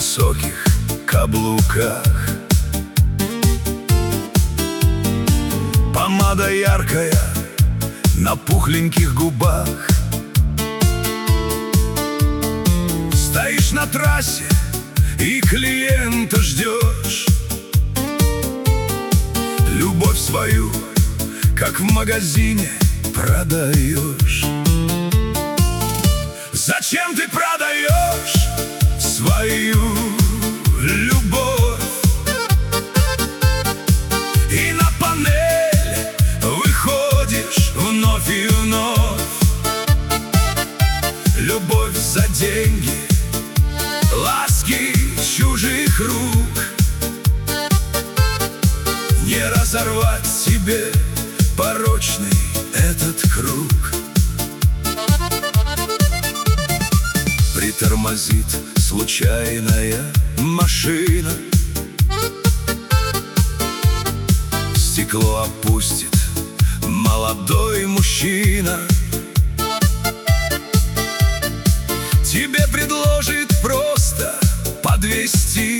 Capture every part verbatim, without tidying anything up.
высоких каблуках. Помада яркая на пухленьких губах. Стоишь на трассе и клиента ждешь. Любовь свою, как в магазине, продаешь. Зачем ты продаешь свою любовь? И на панель выходишь вновь и вновь. Любовь за деньги, ласки чужих рук. Не разорвать себе порочный этот круг. Притормозит случайная машина, стекло опустит молодой мужчина. Тебе предложит просто подвезти,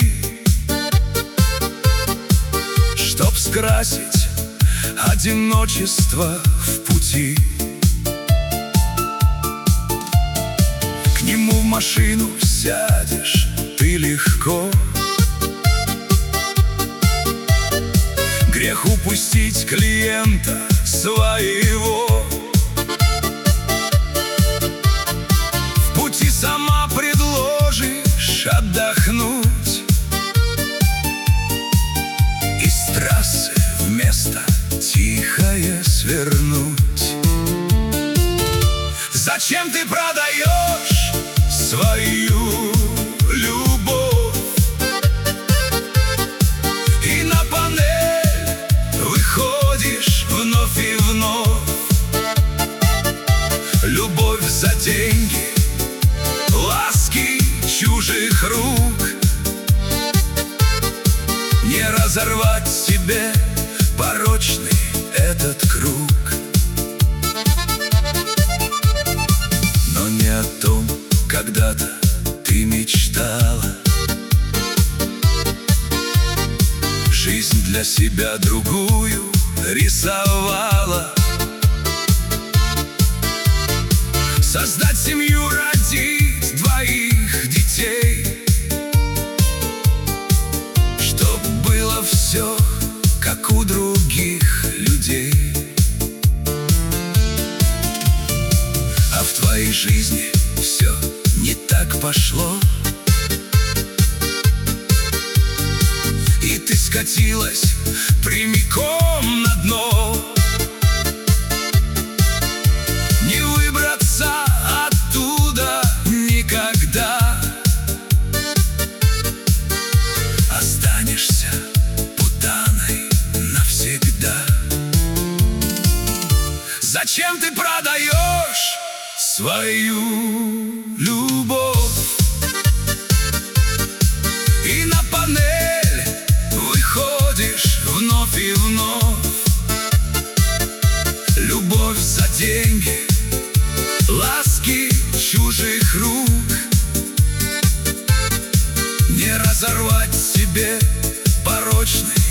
чтоб скрасить одиночество в пути. К нему в машину сядешь ты легко. Грех упустить клиента своего. В пути сама предложишь отдохнуть. Из трассы вместо тихое свернуть. Зачем ты продаешь свою любовь? И на панель выходишь вновь и вновь. Любовь за деньги, ласки чужих рук. Не разорвать себе порочный этот круг. Но не о том когда-то ты мечтала. Жизнь для себя другую рисовала. Создать семью, родить двоих детей, чтоб было все, как у других людей. А в твоей жизни все не так пошло, и ты скатилась прямиком на дно. Не выбраться оттуда никогда. Останешься путаной навсегда. Зачем ты продаешь свою любовь? И на панель выходишь вновь и вновь. Любовь за деньги, ласки чужих рук. Не разорвать себе порочный